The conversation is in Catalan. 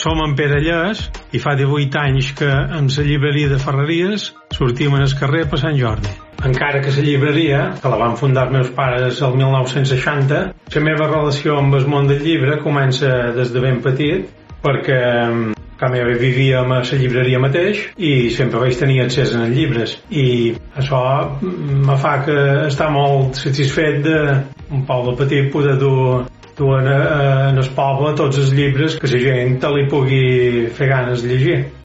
Som en Pere Llers i fa 18 anys que amb la llibreria de Ferreries sortim al carrer per Sant Jordi. Encara que la llibreria, que la van fundar els meus pares el 1960, la meva relació amb el món del llibre comença des de ben petit, perquè a mi vivia a la llibreria mateix i sempre vaig tenir accés als llibres, i això me fa que estar molt satisfet d'un poble petit poder dur en el poble tots els llibres que la gent li pugui fer ganes de llegir.